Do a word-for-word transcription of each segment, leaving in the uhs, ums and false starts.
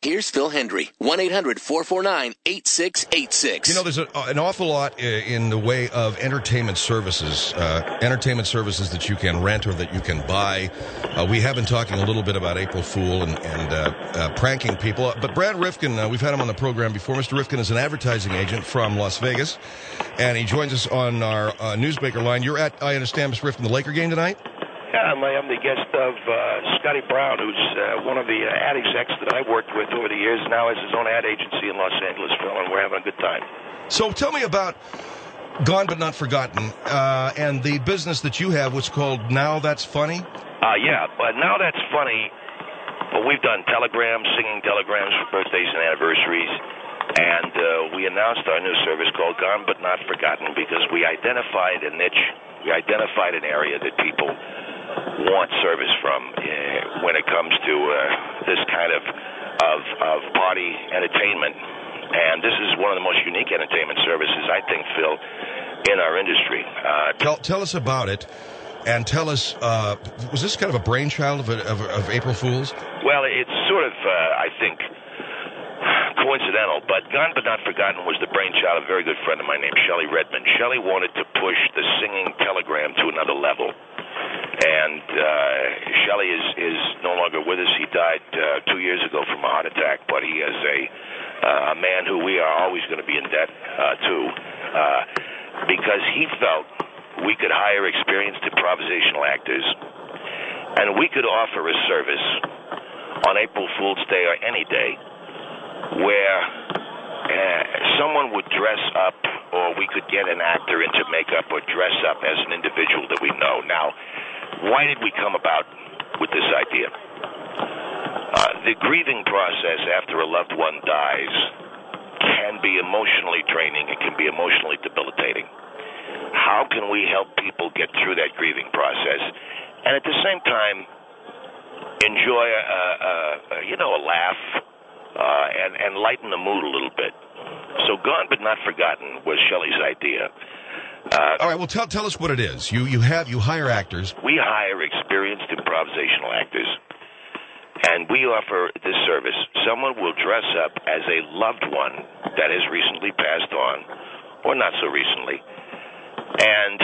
Here's Phil Hendry, one eight hundred four four nine eight six eight six. You know, there's a, an awful lot in the way of entertainment services, uh, entertainment services that you can rent or that you can buy. Uh, we have been talking a little bit about April Fool and, and uh, uh, pranking people. But Brad Rifkin, uh, we've had him on the program before. Mister Rifkin is an advertising agent from Las Vegas, and he joins us on our uh, Newsmaker line. You're at, I understand, Mister Rifkin, the Laker game tonight? Yeah, I'm, I'm the guest of uh, Scotty Brown, who's uh, one of the uh, ad execs that I've worked with over the years, now has his own ad agency in Los Angeles, Phil, and we're having a good time. So tell me about Gone But Not Forgotten uh, and the business that you have, what's called Now That's Funny. Uh, yeah, but Now That's Funny, well, we've done telegrams, singing telegrams for birthdays and anniversaries, and uh, we announced our new service called Gone But Not Forgotten because we identified a niche, we identified an area that people want service from uh, when it comes to uh, this kind of, of of party entertainment, and this is one of the most unique entertainment services, I think, Phil, in our industry. Uh, tell, tell us about it, and tell us, uh, was this kind of a brainchild of, of, of April Fools? Well, it's sort of, uh, I think, coincidental, but Gone But Not Forgotten was the brainchild of a very good friend of mine named Shelley Redmond. Shelley wanted to push the singing telegram to another level. And uh, Shelley is, is no longer with us. He died uh, two years ago from a heart attack, but he is a, uh, a man who we are always going to be in debt uh, to uh, because he felt we could hire experienced improvisational actors and we could offer a service on April Fool's Day or any day where uh, someone would dress up or we could get an actor into makeup or dress up as an individual that we know. Now, why did we come about with this idea? Uh, the grieving process after a loved one dies can be emotionally draining. It can be emotionally debilitating. How can we help people get through that grieving process and at the same time enjoy, a, a, a, you know, a laugh uh, and, and lighten the mood a little bit? So Gone But Not Forgotten was Shelley's idea. Uh, All right, well, tell tell us what it is. You you have you hire actors. We hire experienced improvisational actors, and we offer this service. Someone will dress up as a loved one that has recently passed on, or not so recently, and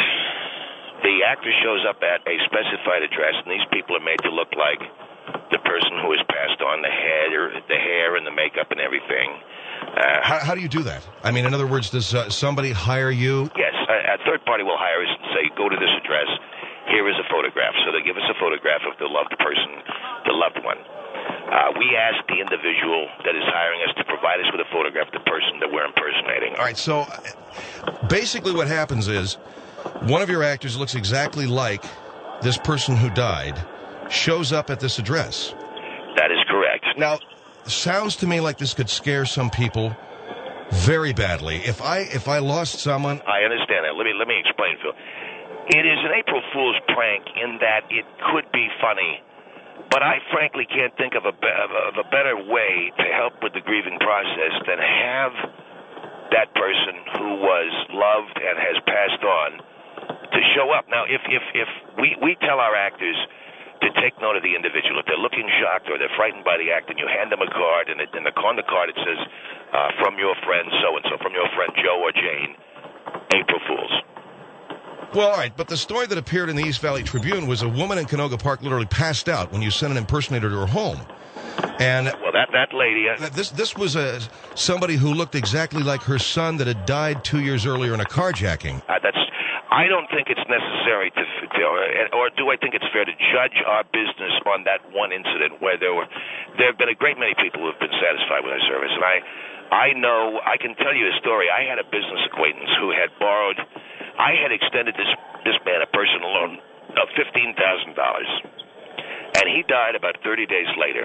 the actor shows up at a specified address, and these people are made to look like the person who has passed on, the hair, the hair, and the makeup, and everything. Uh, how, how do you do that? I mean, in other words, does uh, somebody hire you? Yes, a, a third party will hire us and say, go to this address, here is a photograph. So they give us a photograph of the loved person, the loved one. Uh, we ask the individual that is hiring us to provide us with a photograph of the person that we're impersonating. All right, so basically what happens is one of your actors looks exactly like this person who died, shows up at this address. That is correct. Now, sounds to me like this could scare some people very badly. If I if I lost someone, I understand that. Let me let me explain, Phil. It is an April Fool's prank in that it could be funny, but I frankly can't think of a of a better way to help with the grieving process than have that person who was loved and has passed on to show up. Now, if if if we we tell our actors to take note of the individual. If they're looking shocked or they're frightened by the act, and you hand them a card, and it, in the, on the card it says, uh, from your friend so-and-so, from your friend Joe or Jane, April Fools. Well, all right, but the story that appeared in the East Valley Tribune was a woman in Canoga Park literally passed out when you sent an impersonator to her home. And well, that, that lady... Uh, this this was a, somebody who looked exactly like her son that had died two years earlier in a carjacking. Uh, that's... I don't think it's necessary to, to, or do I think it's fair to judge our business on that one incident where there were, there have been a great many people who have been satisfied with our service, and I, I know, I can tell you a story. I had a business acquaintance who had borrowed, I had extended this this man a personal loan of fifteen thousand dollars, and he died about thirty days later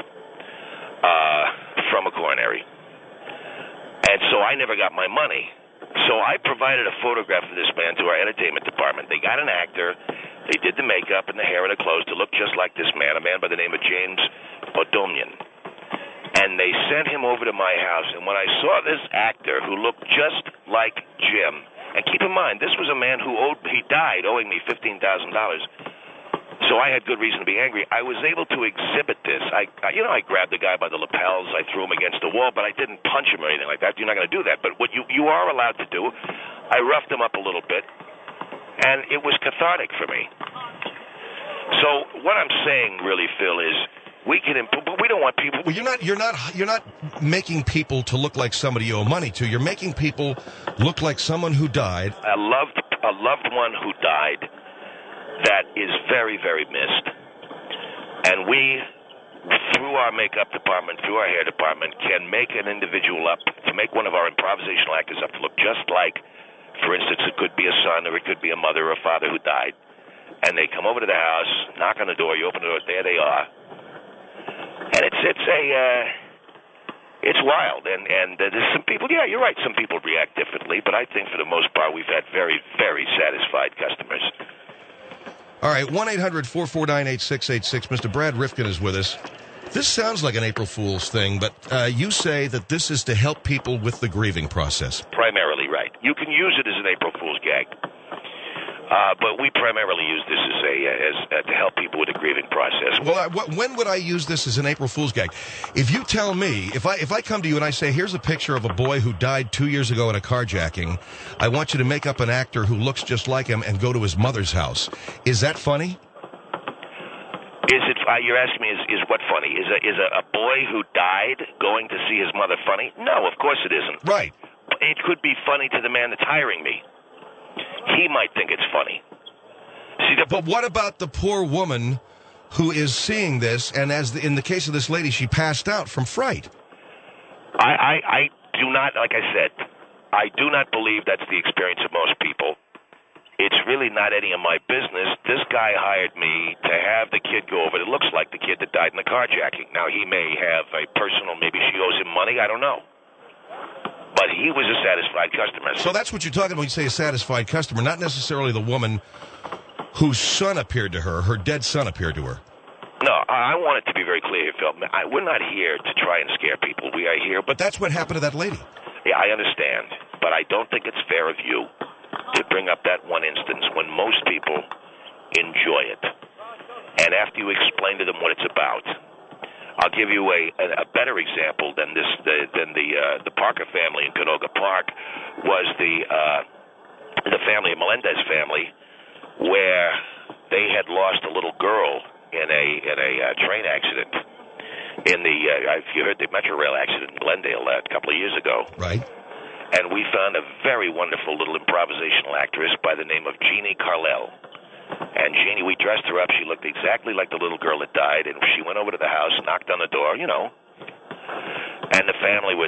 uh, from a coronary, and so I never got my money. So I provided a photograph of this man to our entertainment department. They got an actor. They did the makeup and the hair and the clothes to look just like this man, a man by the name of James Odomian. And they sent him over to my house. And when I saw this actor who looked just like Jim, and keep in mind, this was a man who owed, he died owing me fifteen thousand dollars. So I had good reason to be angry. I was able to exhibit this. I, I, you know, I grabbed the guy by the lapels. I threw him against the wall, but I didn't punch him or anything like that. You're not going to do that. But what you, you are allowed to do, I roughed him up a little bit, and it was cathartic for me. So what I'm saying, really, Phil, is we can improve, but we don't want people. Well, you're not. You're not. You're not making people to look like somebody you owe money to. You're making people look like someone who died. A loved, a loved one who died. That is very, very missed. And we, through our makeup department, through our hair department, can make an individual up, to make one of our improvisational actors up to look just like, for instance, it could be a son or it could be a mother or a father who died. And they come over to the house, knock on the door, you open the door, there they are. And it's it's a, uh, it's wild. And, and uh, there's some people, yeah, you're right, some people react differently, but I think for the most part we've had very, very satisfied customers. All right, one eight hundred four four nine eight six eight six. Mister Brad Rifkin is with us. This sounds like an April Fool's thing, but uh, you say that this is to help people with the grieving process. Primarily, right. You can use it as an April Fool's gag. Uh, but we primarily use this as a as uh, to help people with the grieving process. Well, I, wh- when would I use this as an April Fool's gag? If you tell me, if I if I come to you and I say, here's a picture of a boy who died two years ago in a carjacking, I want you to make up an actor who looks just like him and go to his mother's house. Is that funny? Is it? Uh, you're asking me, is, is what funny? Is a is a, a boy who died going to see his mother funny? No, of course it isn't. Right. It could be funny to the man that's hiring me. He might think it's funny. See, the, but what about the poor woman who is seeing this, and as the, in the case of this lady, she passed out from fright? I, I, I do not, like I said, I do not believe that's the experience of most people. It's really not any of my business. This guy hired me to have the kid go over. It looks like the kid that died in the carjacking. Now, he may have a personal, maybe she owes him money, I don't know. But he was a satisfied customer. So that's what you're talking about when you say a satisfied customer, not necessarily the woman whose son appeared to her, her dead son appeared to her. No, I want it to be very clear, Phil. I, we're not here to try and scare people. We are here. But that's what happened to that lady. Yeah, I understand. But I don't think it's fair of you to bring up that one instance when most people enjoy it. And after you explain to them what it's about, I'll give you a, a, a better example than this the, than the uh, the Parker family in Canoga Park was the uh, the family, Melendez family, where they had lost a little girl in a in a uh, train accident. In the uh, if you heard the Metro Rail accident in Glendale uh, a couple of years ago, right? And we found a very wonderful little improvisational actress by the name of Jeannie Carlell. And Jeannie, we dressed her up. She looked exactly like the little girl that died. And she went over to the house, knocked on the door, you know. And the family was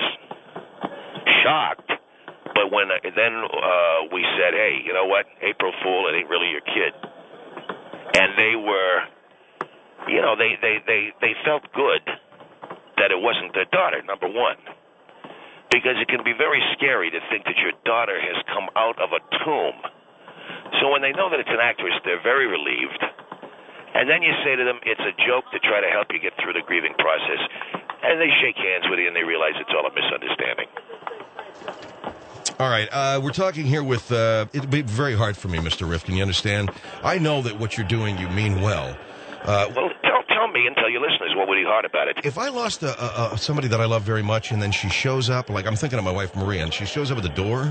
shocked. But when uh, then uh, we said, hey, you know what? April Fool, it ain't really your kid. And they were, you know, they, they, they, they felt good that it wasn't their daughter, number one. Because it can be very scary to think that your daughter has come out of a tomb. So when they know that it's an actress, they're very relieved. And then you say to them, it's a joke to try to help you get through the grieving process. And they shake hands with you and they realize it's all a misunderstanding. All right. Uh, we're talking here with, uh, it'll be very hard for me, Mister Rifkin, you understand? I know that what you're doing, you mean well. Uh, well, tell, tell me and tell your listeners what would be hard about it. If I lost a, a, a, somebody that I love very much and then she shows up, like I'm thinking of my wife, Maria, and she shows up at the door,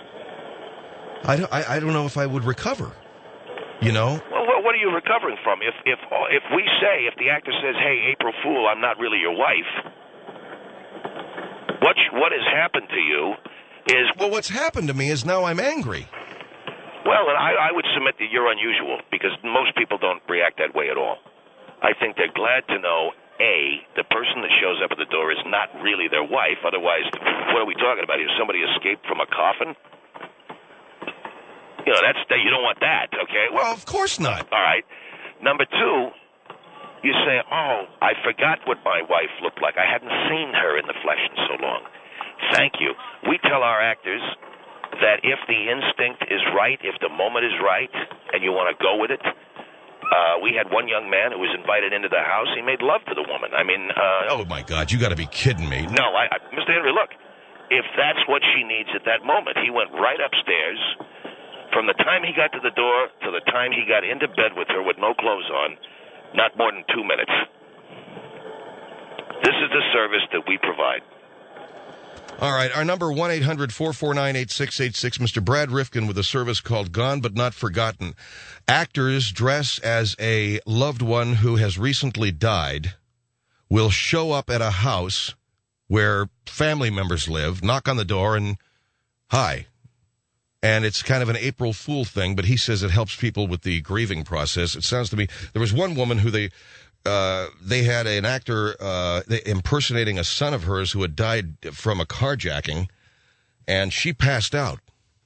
I don't, I, I don't know if I would recover, you know? Well, what, what are you recovering from? If if if we say, if the actor says, hey, April Fool, I'm not really your wife, what what has happened to you is... Well, what's happened to me is now I'm angry. Well, and I, I would submit that you're unusual because most people don't react that way at all. I think they're glad to know, A, the person that shows up at the door is not really their wife. Otherwise, what are we talking about? If somebody escaped from a coffin? You know, that's you don't want that, okay? Well, well, of course not. All right. Number two, you say, oh, I forgot what my wife looked like. I hadn't seen her in the flesh in so long. Thank you. We tell our actors that if the instinct is right, if the moment is right, and you want to go with it, uh, we had one young man who was invited into the house. He made love to the woman. I mean... Uh, oh, my God, you got to be kidding me. No, I, I, Mister Henry, look, if that's what she needs at that moment, he went right upstairs, From the time he got to the door to the time he got into bed with her with no clothes on, not more than two minutes. This is the service that we provide. All right, our number, one eight hundred four four nine eight six eight six. Mister Brad Rifkin with a service called Gone But Not Forgotten. Actors dress as a loved one who has recently died, will show up at a house where family members live, knock on the door, and hi. And it's kind of an April Fool thing, but he says it helps people with the grieving process. It sounds to me, there was one woman who they... Uh, they had an actor uh, impersonating a son of hers who had died from a carjacking, and she passed out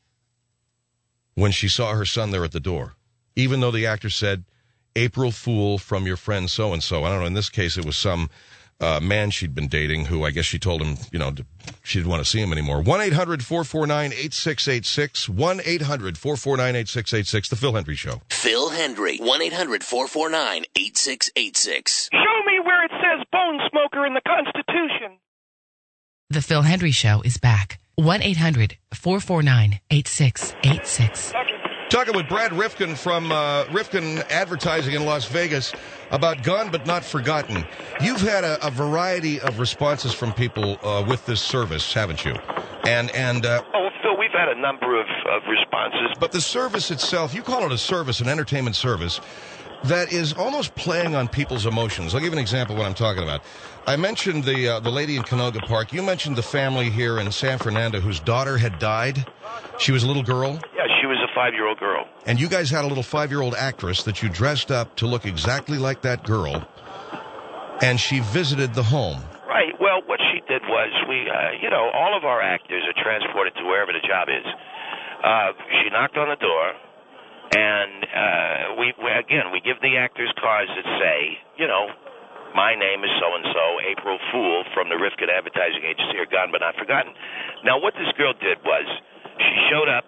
when she saw her son there at the door, even though the actor said, April Fool from your friend so-and-so. I don't know, in this case it was some uh, man she'd been dating who I guess she told him, you know, she didn't want to see him anymore. one eight hundred four four nine eight six eight six, one eight hundred four four nine eight six eight six, The Phil Hendrie Show. Phil Hendrie, one eight hundred four four nine eight six eight six. Show me where it says bone smoker in the Constitution. The Phil Hendrie Show is back. one eight hundred four four nine eight six eight six. Talking with Brad Rifkin from uh, Rifkin Advertising in Las Vegas about Gone But Not Forgotten. You've had a, a variety of responses from people uh, with this service, haven't you? And and uh, oh, Phil, we've had a number of, of responses. But the service itself, you call it a service, an entertainment service, that is almost playing on people's emotions. I'll give you an example of what I'm talking about. I mentioned the uh, the lady in Canoga Park. You mentioned the family here in San Fernando whose daughter had died. She was a little girl. Yeah, she was a five-year-old girl. And you guys had a little five-year-old actress that you dressed up to look exactly like that girl, and she visited the home. Right. Well, what she did was we, uh, you know, all of our actors are transported to wherever the job is. Uh, she knocked on the door, and uh, we, we, again, we give the actors cards that say, you know, my name is so-and-so, April Fool from the Rifkin Advertising Agency, or Gone But Not Forgotten. Now, what this girl did was she showed up.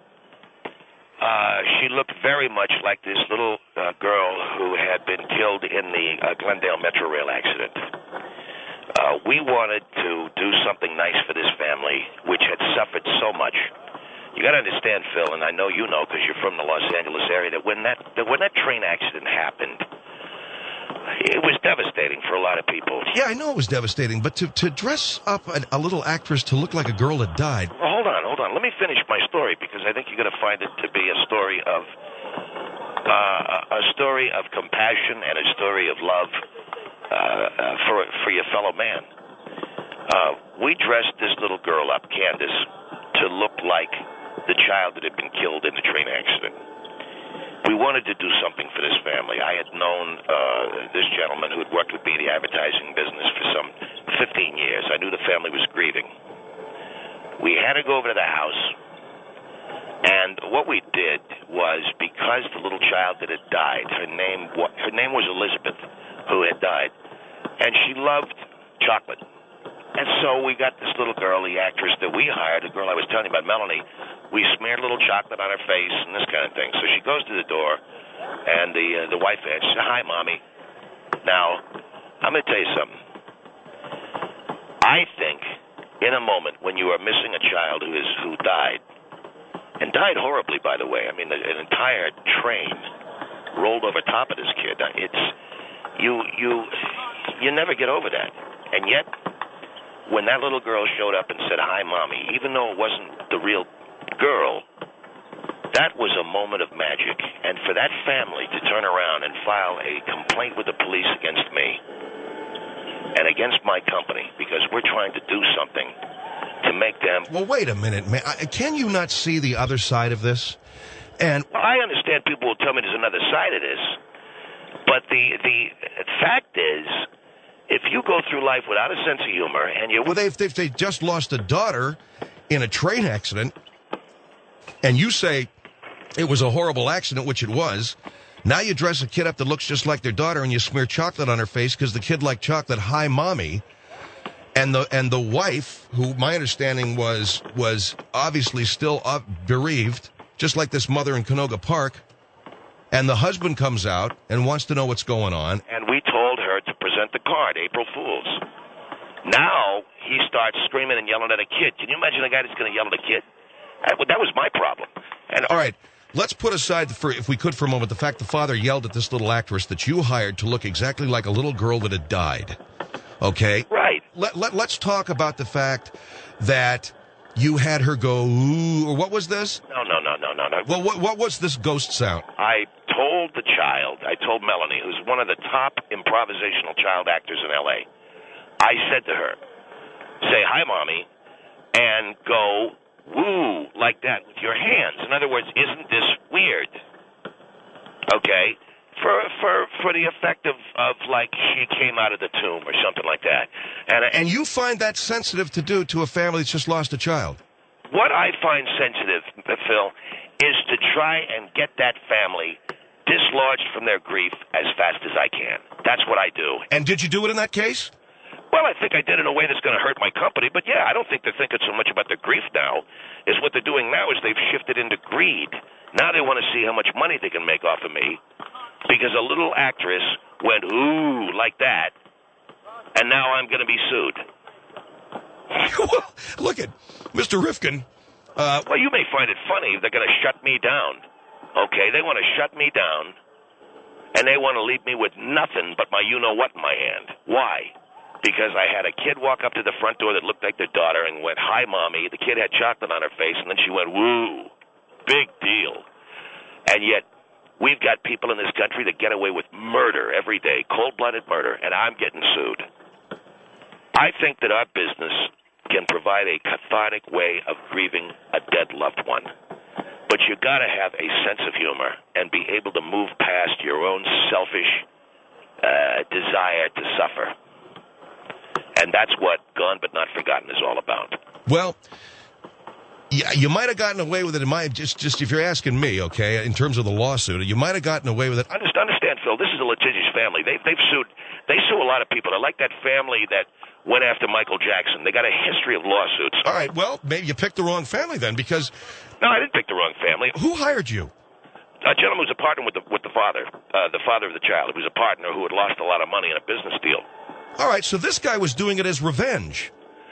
Uh, she looked very much like this little uh, girl who had been killed in the uh, Glendale Metro Rail accident. Uh, we wanted to do something nice for this family, which had suffered so much. You got to understand, Phil, and I know you know because you're from the Los Angeles area, that when that that when that train accident happened, it was devastating for a lot of people. Yeah, I know it was devastating, but to, to dress up a, a little actress to look like a girl that died... Well, hold on, hold on. Let me finish my story, because I think you're going to find it to be a story of uh, a story of compassion and a story of love uh, uh, for for your fellow man. Uh, we dressed this little girl up, Candace, to look like the child that had been killed in the train accident. We wanted to do something for this family. I had known uh, this gentleman who had worked with me in the advertising business for some fifteen years. I knew the family was grieving. We had to go over to the house, and what we did was, because the little child that had died, her name her name was Elizabeth, who had died, and she loved chocolate. And so we got this little girl, the actress that we hired, the girl I was telling you about, Melanie. We smeared a little chocolate on her face and this kind of thing. So she goes to the door, and the uh, the wife answers, "Hi, Mommy." Now, I'm going to tell you something. I think in a moment when you are missing a child who is who died, and died horribly, by the way. I mean, an entire train rolled over top of this kid. It's you you you never get over that. And yet, when that little girl showed up and said, "Hi, Mommy," even though it wasn't the real girl, that was a moment of magic. And for that family to turn around and file a complaint with the police against me and against my company, because we're trying to do something to make them... Well, wait a minute, man. Can you not see the other side of this? And well, I understand people will tell me there's another side of this, but the the fact is, if you go through life without a sense of humor and you... Well, they've, they've, they just lost a daughter in a train accident, and you say it was a horrible accident, which it was. Now you dress a kid up that looks just like their daughter, and you smear chocolate on her face because the kid liked chocolate. Hi, Mommy. And the and the wife, who my understanding was was obviously still up, bereaved, just like this mother in Canoga Park, and the husband comes out and wants to know what's going on. And we told her to present the card, April Fools. Now he starts screaming and yelling at a kid. Can you imagine a guy that's going to yell at a kid? That was my problem. And all right, let's put aside, for if we could for a moment, the fact the father yelled at this little actress that you hired to look exactly like a little girl that had died. Okay? Right. Let, let, let's talk about the fact that you had her go, ooh, or what was this? No, no, no, no, no, no. Well, what, what was this ghost sound? I told the child, I told Melanie, who's one of the top improvisational child actors in L A, I said to her, say, hi, Mommy, and go, woo, like that with your hands. In other words, isn't this weird? Okay? For for for the effect of, of like she came out of the tomb or something like that. And, And you find that sensitive to do to a family that's just lost a child? What I find sensitive, Phil, is to try and get that family dislodged from their grief as fast as I can. That's what I do. And did you do it in that case? Well, I think I did it in a way that's going to hurt my company. But, yeah, I don't think they're thinking so much about their grief now. Is what they're doing now is they've shifted into greed. Now they want to see how much money they can make off of me because a little actress went, ooh, like that, and now I'm going to be sued. Well, look at Mister Rifkin. Uh, well, you may find it funny. They're going to shut me down. Okay, they want to shut me down, and they want to leave me with nothing but my you-know-what in my hand. Why? Because I had a kid walk up to the front door that looked like their daughter and went, hi, Mommy. The kid had chocolate on her face, and then she went, woo, big deal. And yet we've got people in this country that get away with murder every day, cold-blooded murder, and I'm getting sued. I think that our business can provide a cathartic way of grieving a dead loved one. But you got to have a sense of humor and be able to move past your own selfish uh, desire to suffer. And that's what Gone But Not Forgotten is all about. Well, yeah, you might have gotten away with it. In my, just, just if you're asking me, okay, in terms of the lawsuit, you might have gotten away with it. Understand, understand, Phil, this is a litigious family. They, they've sued, they sue a lot of people. They're like that family that went after Michael Jackson. They got a history of lawsuits. All right, well, maybe you picked the wrong family then, because... No, I didn't pick the wrong family. Who hired you? A gentleman who was a partner with the, with the father, uh, the father of the child. He was a partner who had lost a lot of money in a business deal. All right, so this guy was doing it as revenge.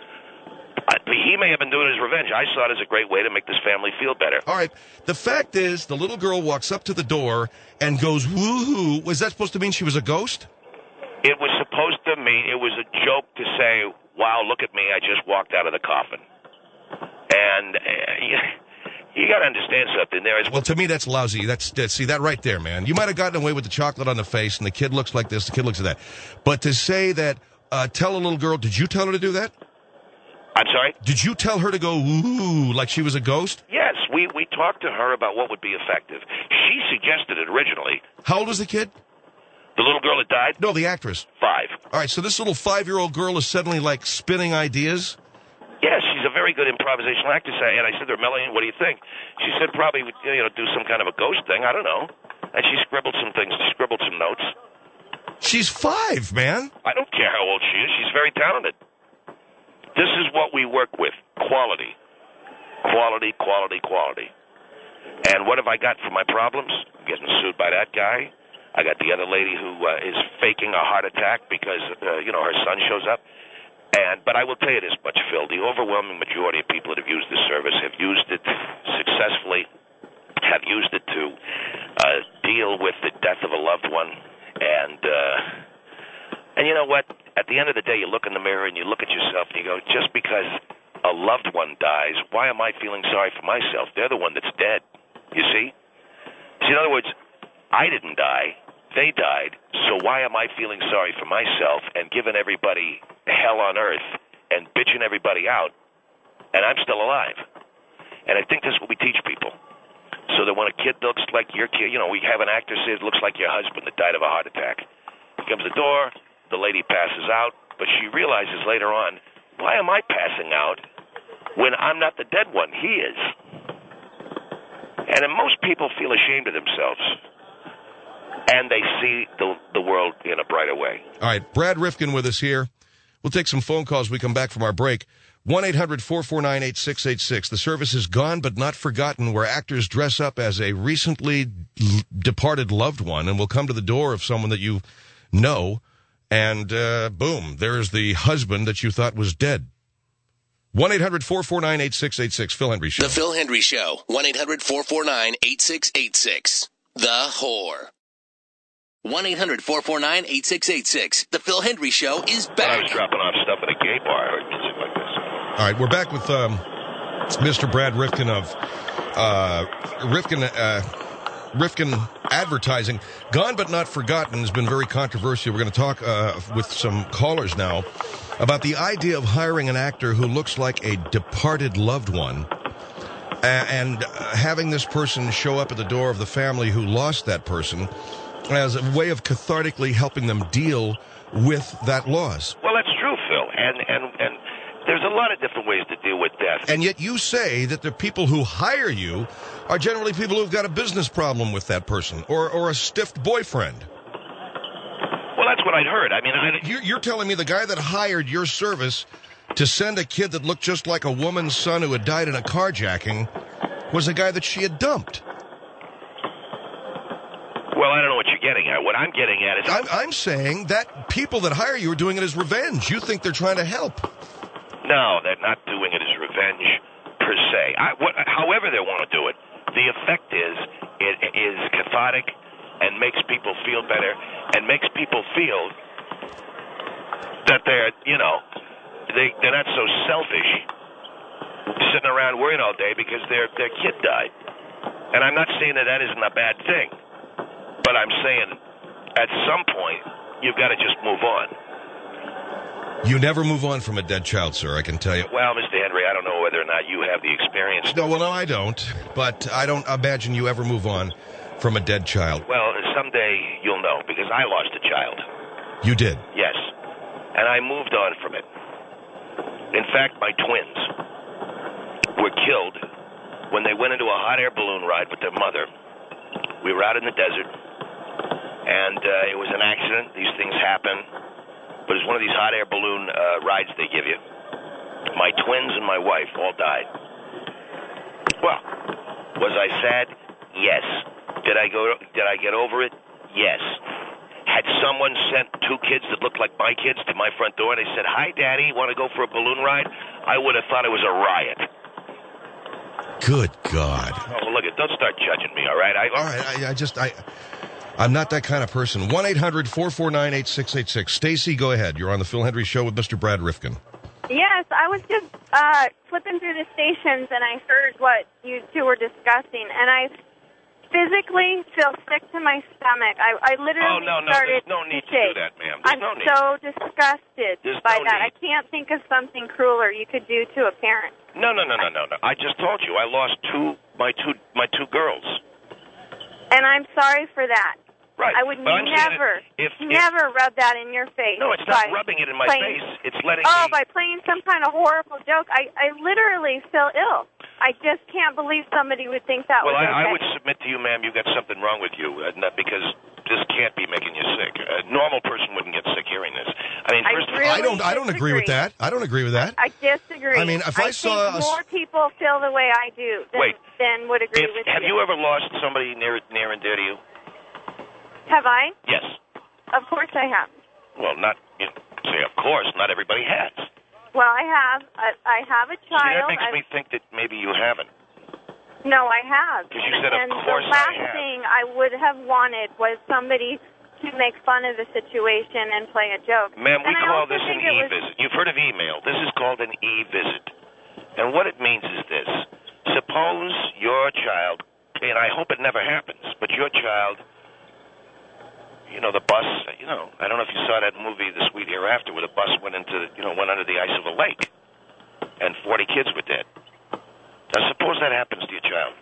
Uh, he may have been doing it as revenge. I saw it as a great way to make this family feel better. All right, the fact is, the little girl walks up to the door and goes, woo-hoo. Was that supposed to mean she was a ghost? It was supposed to mean, it was a joke to say, wow, look at me, I just walked out of the coffin. And... Uh, yeah. You got to understand something there. Is well, to me, that's lousy. That's, that's see that right there, man. You might have gotten away with the chocolate on the face, and the kid looks like this, the kid looks like that. But to say that, uh, tell a little girl, did you tell her to do that? I'm sorry? Did you tell her to go, ooh, like she was a ghost? Yes, we, we talked to her about what would be effective. She suggested it originally. How old was the kid? The little girl that died? No, the actress. Five. All right, so this little five-year-old girl is suddenly, like, spinning ideas? Yes, she's a very good improvisational actress. And I said to her, Melanie, what do you think? She said probably, you know, do some kind of a ghost thing. I don't know. And she scribbled some things, scribbled some notes. She's five, man. I don't care how old she is. She's very talented. This is what we work with. Quality. Quality, quality, quality. And what have I got for my problems? I'm getting sued by that guy. I got the other lady who uh, is faking a heart attack because, uh, you know, her son shows up. And, but I will tell you this much, Phil. The overwhelming majority of people that have used this service have used it successfully, have used it to uh, deal with the death of a loved one. And, uh, and you know what? At the end of the day, you look in the mirror and you look at yourself and you go, just because a loved one dies, why am I feeling sorry for myself? They're the one that's dead. You see? See, in other words, I didn't die. They died, so why am I feeling sorry for myself and giving everybody hell on earth and bitching everybody out, and I'm still alive? And I think that's what we teach people. So that when a kid looks like your kid, you know, we have an actor say it looks like your husband that died of a heart attack. He comes to the door, the lady passes out, but she realizes later on, why am I passing out when I'm not the dead one? He is. And then most people feel ashamed of themselves. And they see the the world in a brighter way. All right, Brad Rifkin with us here. We'll take some phone calls when we come back from our break. one eight hundred four four nine eight six eight six. The service is Gone But Not Forgotten, where actors dress up as a recently l- departed loved one and will come to the door of someone that you know, and uh, boom, there's the husband that you thought was dead. one eight hundred four four nine eight six eight six. Phil Hendry Show. The Phil Hendry Show. one eight hundred four four nine eight six eight six. The Whore. one eight hundred four four nine eight six eight six. The Phil Hendry Show is When I was back. dropping off stuff at a gay bar, I heard music like this. All right, we're back with um, Mister Brad Rifkin of uh, Rifkin uh, Rifkin Advertising. Gone but not forgotten has been very controversial. We're going to talk uh, with some callers now about the idea of hiring an actor who looks like a departed loved one uh, and uh, having this person show up at the door of the family who lost that person as a way of cathartically helping them deal with that loss. Well, that's true, Phil. And, and, and there's a lot of different ways to deal with death. And yet you say that the people who hire you are generally people who've got a business problem with that person or, or a stiffed boyfriend. Well, that's what I'd heard. I mean, I, You're, you're telling me the guy that hired your service to send a kid that looked just like a woman's son who had died in a carjacking was a guy that she had dumped. well, I don't know what you're getting at. What I'm getting at is... I'm, I'm saying that people that hire you are doing it as revenge. You think they're trying to help. No, they're not doing it as revenge, per se. I, what, however they want to do it, the effect is it is cathartic and makes people feel better and makes people feel that they're, you know, they, they're not so selfish sitting around worrying all day because their, their kid died. And I'm not saying that that isn't a bad thing, but I'm saying at some point you've got to just move on. You never move on from a dead child, sir, I can tell you. Well, Mister Henry, I don't know whether or not you have the experience. No, well, no, I don't. But I don't imagine you ever move on from a dead child. Well, someday you'll know, because I lost a child. You did. Yes. And I moved on from it. In fact, my twins were killed when they went into a hot air balloon ride with their mother. We were out in the desert, and uh, it was an accident. These things happen. But it's one of these hot air balloon uh, rides they give you. My twins and my wife all died. Well, was I sad? Yes. Did I go? Did I get over it? Yes. Had someone sent two kids that looked like my kids to my front door and they said, "Hi, Daddy, want to go for a balloon ride?" I would have thought it was a riot. Good God. Oh, well, look, don't start judging me, all right? I, All right, I, I just, I, I'm not that kind of person. one eight hundred four four nine eight six eight six. Stacy, go ahead. You're on the Phil Hendry Show with Mister Brad Rifkin. Yes, I was just uh, flipping through the stations, and I heard what you two were discussing, and I physically feel sick to my stomach. I, I literally Oh, no, no, started there's no need to to do shake. that, ma'am. There's I'm no need. so disgusted There's by no that. need. I can't think of something crueler you could do to a parent. No, no, no, no, no, no. I just told you I lost two, my two, my two girls. And I'm sorry for that. Right. I would But I'm saying never, if, if, never rub that in your face. No, it's not by rubbing it in my playing- face. It's letting Oh, me... by playing some kind of horrible joke. I, I literally feel ill. I just can't believe somebody would think that Well, was I, I okay. would submit to you, ma'am, you've got something wrong with you, uh, not because this can't be making you sick. A normal person wouldn't get sick hearing this. I mean, I first really of all... I don't, I don't agree with disagree. that. I don't agree with that. I disagree. I mean, if I saw think a- more people feel the way I do than, Wait. than would agree If, with have you ever lost somebody near near and dear to you? Have I? Yes. Of course I have. Well, not, you know, say, of course, not everybody has. Well, I have. I, I have a See, that child. makes I've- me think that maybe you haven't. No, I have. 'Cause you said, of and course the I last have. thing I would have wanted was somebody to make fun of the situation and play a joke. Ma'am, we And I call also this an think it was- e-visit. You've heard of email. This is called an e-visit. And what it means is this. Suppose your child, and I hope it never happens, but your child, you know, the bus, you know, I don't know if you saw that movie, The Sweet Hereafter, where the bus went into, you know, went under the ice of a lake, and forty kids were dead. Now, suppose that happens to your child.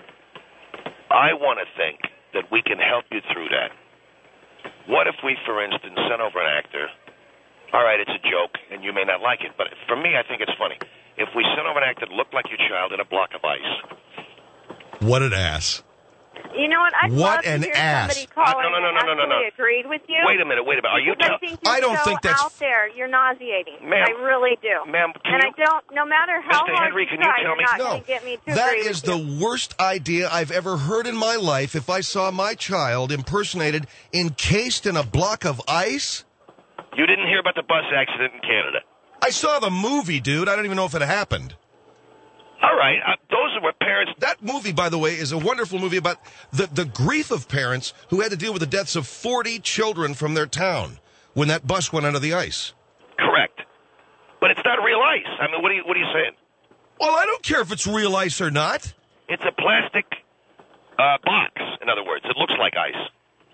I want to think that we can help you through that. What if we, for instance, sent over an actor? All right, it's a joke, and you may not like it, but for me, I think it's funny. If we sent over an actor that looked like your child in a block of ice. What an ass. You know what? I'd What love an to hear ass. somebody call Uh, no, no, no, in no, and no, no, no. actually agreed with you. Wait a minute, wait a minute. Are you Because I tell- think you're I don't so think that's- out there. You're nauseating. Ma'am. I really do. Ma'am, can and you- I don't, no matter how Mister hard Henry, you can you try, tell you're me- not No, going to get me to that agree is with the you. worst idea I've ever heard in my life. If I saw my child impersonated, encased in a block of ice. You didn't hear about the bus accident in Canada. I saw the movie, dude. I don't even know if it happened. All right, uh, those are what parents... That movie, by the way, is a wonderful movie about the, the grief of parents who had to deal with the deaths of forty children from their town when that bus went under the ice. Correct. But it's not real ice. I mean, what are you, what are you saying? Well, I don't care if it's real ice or not. It's a plastic uh, box, in other words. It looks like ice.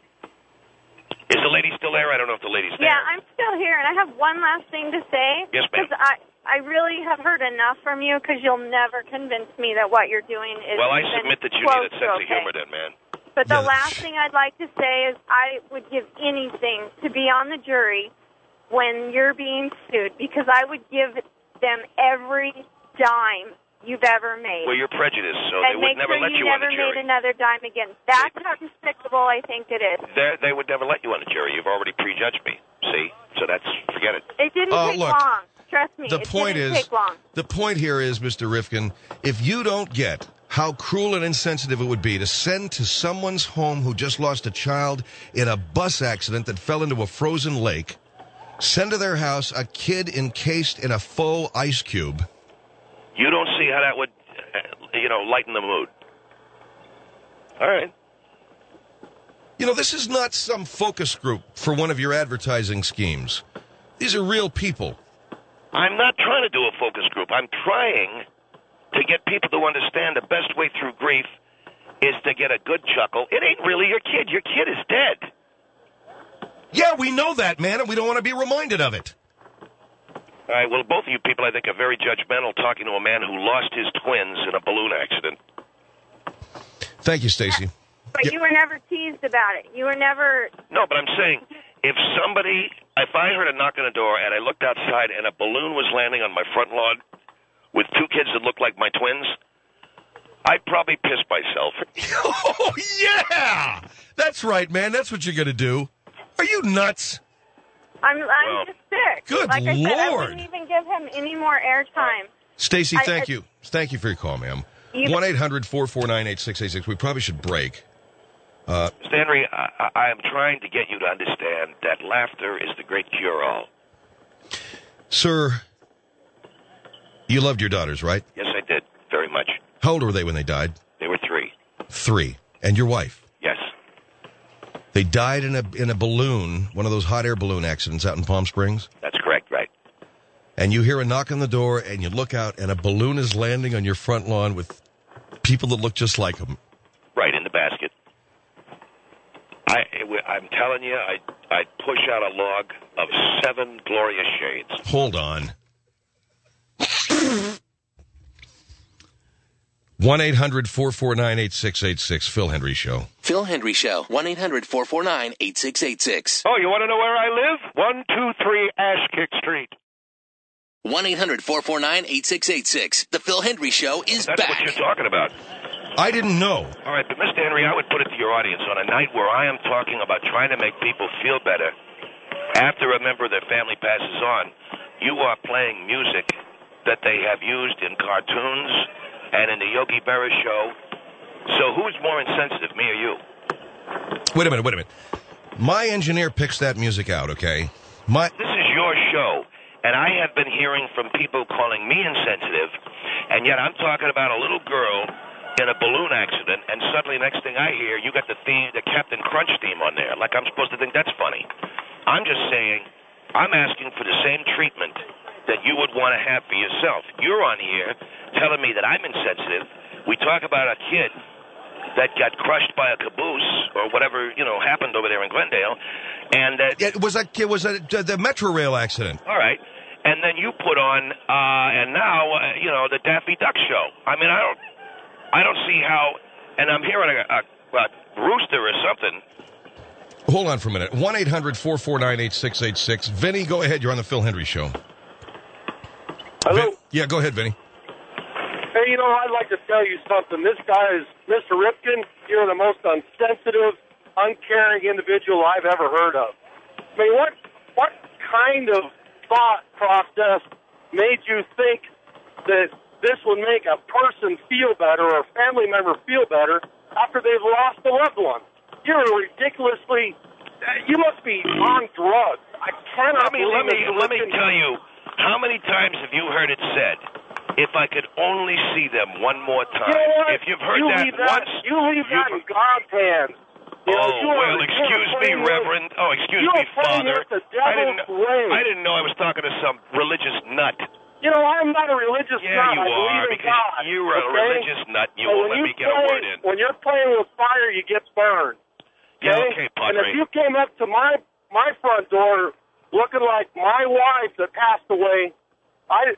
Is the lady still there? I don't know if the lady's there. Yeah, I'm still here, and I have one last thing to say. Yes, ma'am. Because I, I really have heard enough from you, because you'll never convince me that what you're doing is Well, I even submit that you close need a to sense okay. of humor then, man. But the Yeah. last thing I'd like to say is I would give anything to be on the jury when you're being sued, because I would give them every dime you've ever made. Well, you're prejudiced, so and they would make never sure let you you on never the jury. made another dime again. That's how despicable I think it is. They're, they would never let you on the jury. You've already prejudged me. See? So that's, forget it. It didn't Uh, take look, long. Trust me, The it point didn't is, take long. the point here is, Mister Rifkin, if you don't get how cruel and insensitive it would be to send to someone's home who just lost a child in a bus accident that fell into a frozen lake, send to their house a kid encased in a faux ice cube. You don't see how that would, uh, you know, lighten the mood. All right. You know, this is not some focus group for one of your advertising schemes. These are real people. I'm not trying to do a focus group. I'm trying to get people to understand the best way through grief is to get a good chuckle. It ain't really your kid. Your kid is dead. Yeah, we know that, man, and we don't want to be reminded of it. All right, well, both of you people, I think, are very judgmental talking to a man who lost his twins in a balloon accident. Thank you, Stacy. But Yeah. you were never teased about it. You were never... No, but I'm saying, if somebody, if I heard a knock on the door and I looked outside and a balloon was landing on my front lawn with two kids that looked like my twins, I'd probably piss myself. Oh, yeah! That's right, man. That's what you're going to do. Are you nuts? I'm, I'm Well, just sick. good like I said, I Lord. wouldn't even give him any more airtime. Stacy, I- thank I- you. Thank you for your call, ma'am. You- one eight hundred four four nine eight six eight six. We probably should break. Uh, Stanley, I, I am trying to get you to understand that laughter is the great cure-all. sir, you loved your daughters, right? Yes, I did, very much. How old were they when they died? They were three. Three. And your wife? Yes. They died in a in a balloon, one of those hot air balloon accidents out in Palm Springs? That's correct, right. And you hear a knock on the door, and you look out, and a balloon is landing on your front lawn with people that look just like them. Right, in the basket. I, I'm telling you, I, I'd push out a log of seven glorious shades. Hold on. one eight hundred four four nine eight six eight six, Phil Hendry Show. Phil Hendry Show, one eight hundred four four nine eight six eight six. Oh, you want to know where I live? one two three Ashkick Street. one eight hundred four four nine eight six eight six. The Phil Hendry Show is That's back. what you're talking about. I didn't know. All right, but Mister Henry, I would put it to your audience on a night where I am talking about trying to make people feel better after a member of their family passes on. You are playing music that they have used in cartoons and in the Yogi Berra show. So who's more insensitive, me or you? Wait a minute, wait a minute. My engineer picks that music out, okay? My This is your show, and I have been hearing from people calling me insensitive, and yet I'm talking about a little girl in a balloon accident, and suddenly next thing I hear, you got the theme, the Captain Crunch theme on there, like I'm supposed to think that's funny. I'm just saying, I'm asking for the same treatment that you would want to have for yourself. You're on here telling me that I'm insensitive. We talk about a kid that got crushed by a caboose or whatever, you know, happened over there in Glendale, and that... it was a it was a the Metro Rail accident. All right. And then you put on, uh, and now, uh, you know, the Daffy Duck show. I mean, I don't... I don't see how, and I'm hearing a, a, a rooster or something. Hold on for a minute. one eight hundred four four nine eight six eight six. Vinny, go ahead. You're on the Phil Hendry Show. Hello? Vin- yeah, go ahead, Vinny. Hey, you know, I'd like to tell you something. This guy is Mister Ripken. You're the most unsensitive, uncaring individual I've ever heard of. I mean, what what kind of thought process made you think that this would make a person feel better or a family member feel better after they've lost a loved one? You're ridiculously... You must be on drugs. I cannot Let me, let believe me, Mister let me Ripken- tell you, How many times have you heard it said, if I could only see them one more time? You know what? If you've heard you that, leave that once... You leave that in God's hands. You know, oh, you are, well, excuse me, with, Reverend. Oh, excuse you me, are playing Father. with the I didn't, devil's way. I didn't know I was talking to some religious nut. You know, I'm not a religious Yeah, nut. you I believe are, in because God. you're a okay? religious nut. You But won't when let you me get a play, word in. When you're playing with fire, you get burned. Okay? Yeah, okay, And Padre. if you came up to my my front door looking like my wife that passed away, I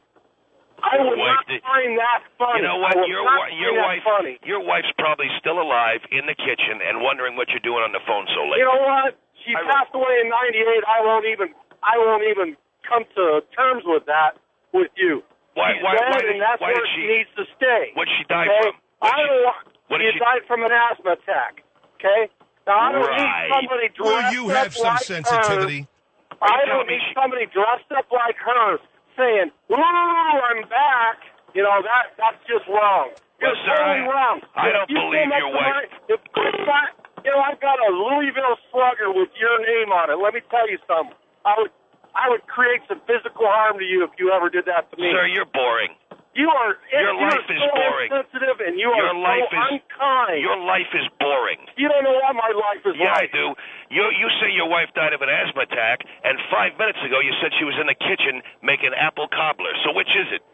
I Your would wife not did- find that funny. You know I what? would Your not wi- your find wife, that funny. your wife's probably still alive in the kitchen and wondering what you're doing on the phone so late. You know what? She I passed away in ninety-eight. I won't even I won't even come to terms with that with you. Why? She's Why? dead, Why did, and that's why where did she she? needs to stay. What'd she die okay? from? What I did she- don't want. what did she she- died from an asthma attack. Okay. Now I don't Right. need somebody dressed Well, you have up some like sensitivity. Her. I you don't telling me need she- somebody dressed up like her saying, "Ooh, I'm back." You know that that's just wrong. Well, You're sir, totally I- wrong. I If don't you believe came up your to wife. my- if, if I, you know, I've got a Louisville Slugger with your name on it. Let me tell you something. I would I would create some physical harm to you if you ever did that to me. Sir, you're boring. You are Your you life are is so boring. insensitive, and you Your are life so is- unkind. Your life is boring. You don't know what my life is Yeah, I like. do. You you say your wife died of an asthma attack, and five minutes ago you said she was in the kitchen making apple cobbler. So which is it?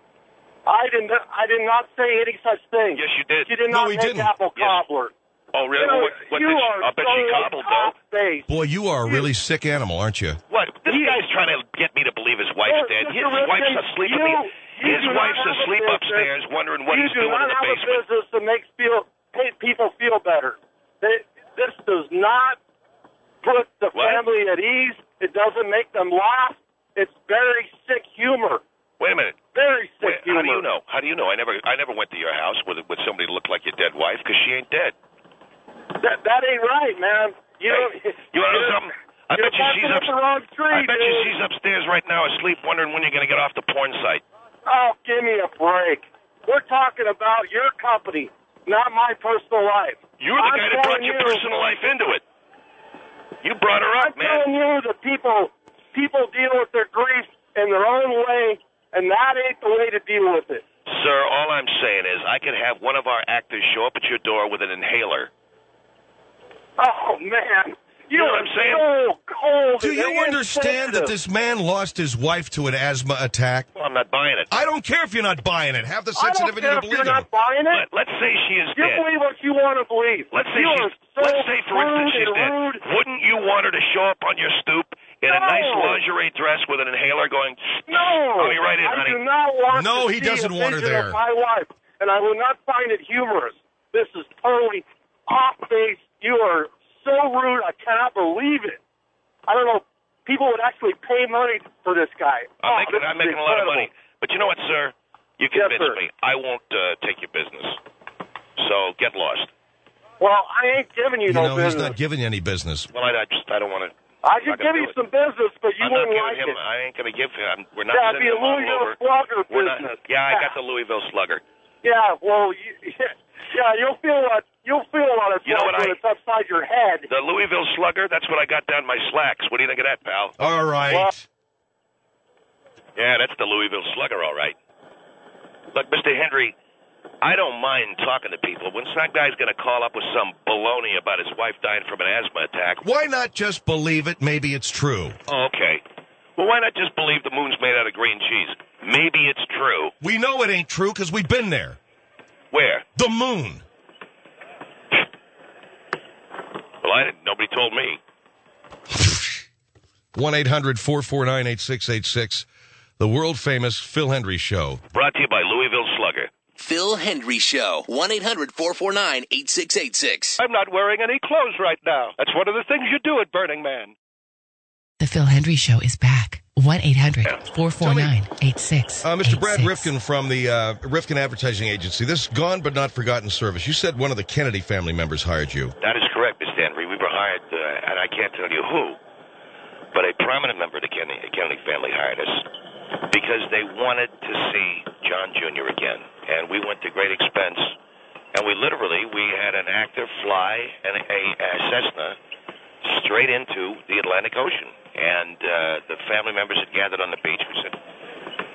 I did not. I did not say any such thing. Yes, you did. She did No, not he make didn't. apple Yes. cobbler. Oh, really? You know, what what you did she? are I bet so she cobbled though. top-based. Boy, you are a really sick animal, aren't you? What? This You- guy's trying to get me to believe his wife's Well, dead. Mister His Ripken, wife's asleep in the. you- you His do not wife's have a asleep business- upstairs, wondering what you he's do doing not in the have basement. a business that makes feel make people feel better. They, this does not put the What? family at ease. It doesn't make them laugh. It's very sick humor. Wait a minute. Very sick Wait, humor. how do you know? How do you know? I never, I never went to your house with with somebody that looked like your dead wife because she ain't dead. That, that ain't right, man. You Hey, don't, you want to know you're- something? I you're bet you she's barking up. up the wrong tree, I bet you dude. she's upstairs right now, asleep, wondering when you're going to get off the porn site. Oh, give me a break. We're talking about your company, not my personal life. You're the I'm guy that brought telling your you- personal life into it. You brought her I'm up, man. telling you that people people deal with their grief in their own way, and that ain't the way to deal with it. Sir, all I'm saying is I could have one of our actors show up at your door with an inhaler. Oh man, you, You know what are I'm saying? so cold. Do and you understand that insensitive. this man lost his wife to an asthma attack? Well, I'm not buying it. I don't care if you're not buying it. Have the I don't sensitivity care to if believe you're him. not buying it. Let, let's say she is You dead. believe what you want to believe. Let's say you she's. are so let's say, for instance, rude she's and dead. rude. Wouldn't you want her to show up on your stoop in a No. nice lingerie dress with an inhaler going? No, Oh, you're right in, I honey. do not want No, to he see doesn't a want her vision there. of my wife, and I will not find it humorous. This is totally off base. You are so rude. I cannot believe it. I don't know. People would actually pay money for this guy. I'm Oh, making. this I'm is making a lot of incredible. money. But you know what, sir? You Yes, convinced sir. me. I won't uh, take your business. So get lost. Well, I ain't giving you, You no know, he's business. not giving you any business. Well, I, I just. I don't want to. I not could gonna give you do it. some business, but you I'm not wouldn't giving like him. it. I ain't going to give him. I'm, we're not That'd sending be a him all Louisville over. Slugger We're not, business. yeah, I got the Louisville Slugger. Yeah, well, you, yeah, you'll feel what you'll feel what it's You know like what when I- it's upside your head. The Louisville Slugger. That's what I got down my slacks. What do you think of that, pal? All right. Well- Yeah, that's the Louisville Slugger, all right. Look, Mister Hendry, I don't mind talking to people. When some guy's going to call up with some baloney about his wife dying from an asthma attack, Why not just believe it? Maybe it's true. oh, okay. Well, why not just believe the moon's made out of green cheese? Maybe it's true. We know it ain't true because we've been there. Where? The moon. Well, I didn't. Nobody told me. one eight hundred four four nine eight six eight six. The world-famous Phil Hendry Show. Brought to you by Louisville Slugger. Phil Hendry Show. one eight hundred four four nine eight six eight six. I'm not wearing any clothes right now. That's one of the things you do at Burning Man. The Phil Hendry Show is back. one eight hundred four four nine eight six eight six. Uh, Mister Brad Rifkin from the uh, Rifkin Advertising Agency. This gone but not forgotten service. You said one of the Kennedy family members hired you. That is correct, Mister Henry. We were hired, uh, and I can't tell you who, but a prominent member of the Kennedy, Kennedy family hired us because they wanted to see John Junior again. And we went to great expense, and we literally, we had an actor fly an, a, a Cessna straight into the Atlantic Ocean. And uh, the family members had gathered on the beach. We said,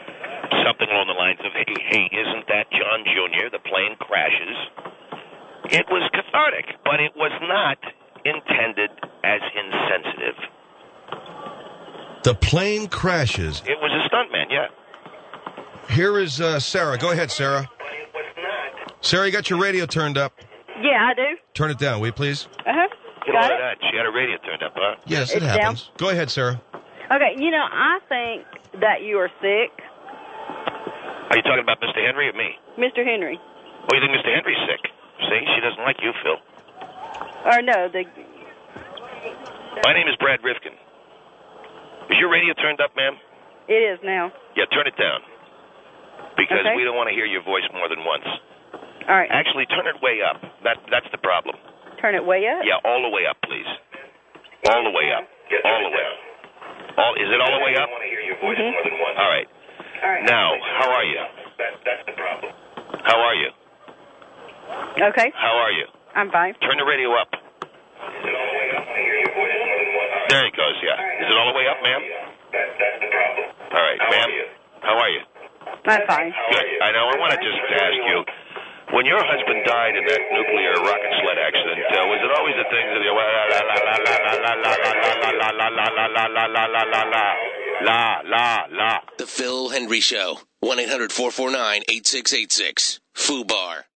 along the lines of, hey, hey, isn't that John Junior? The plane crashes. It was cathartic, but it was not intended as insensitive. The plane crashes. It was a stuntman, yeah. Here is uh, Sarah. Go ahead, Sarah. Sarah, you got your radio turned up. Yeah, I do. Turn it down, will you please? Uh-huh. Get Got all it? of that. She had her radio turned up, huh? Yes, it It's happens. Go ahead, Sarah. Okay, you know, I think that you are sick, Are you talking about Mister Henry or me? Mister Henry. Oh, you think Mister Henry's sick? See, she doesn't like you, Phil. Or no, the... My name is Brad Rifkin. Is your radio turned up, ma'am? It is now. Yeah, turn it down. Because Okay. we don't want to hear your voice more than once. All right. Actually, turn it way up. That That's the problem. Turn it way up? Yeah, all the way up, please. All the way up. All the way up. All, is it all the way up? Mm-hmm. All right. Now, how are you? That's the problem. How are you? Okay. How are you? I'm fine. Turn the radio up. There it goes, yeah. Is it all the way up, ma'am? All right, ma'am. How are you? I'm fine. Good. I know. I want to just ask you, when your husband died in that nuclear rocket sled accident, uh, was it always the things of the la la la la la la la la la la la la la la la la la la? The Phil Hendry Show. one eight hundred four four nine eight six eight six. FUBAR.